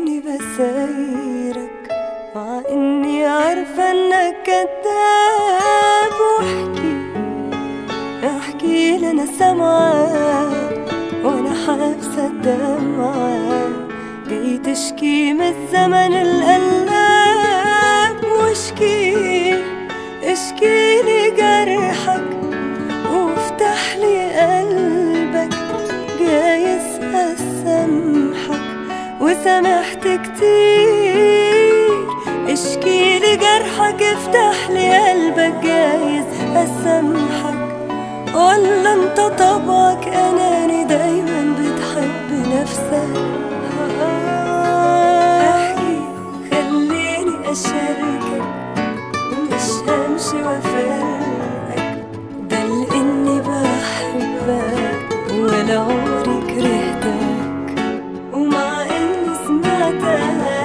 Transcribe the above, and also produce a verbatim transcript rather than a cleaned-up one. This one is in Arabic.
إني بسايرك مع إني عارفة إنك كداب. واحكي احكي لي أنا سامعاك وأنا حابسة الدمعة، جاي تشكي من الزمن القلاب. واشكي اشكي لي جرحك وافتح لي قلبك، جايز أسامحك وسامحت كتير. اشكي لي جرحك افتح لي قلبك، جايز أسامحك. ولا انت طبعك أناني دايما بتحب نفسك؟ احكي خليني أشاركك، مش همشي وافارقك، ده لإني بحبك ولا عمري كرهتك. ومع إني سمعتك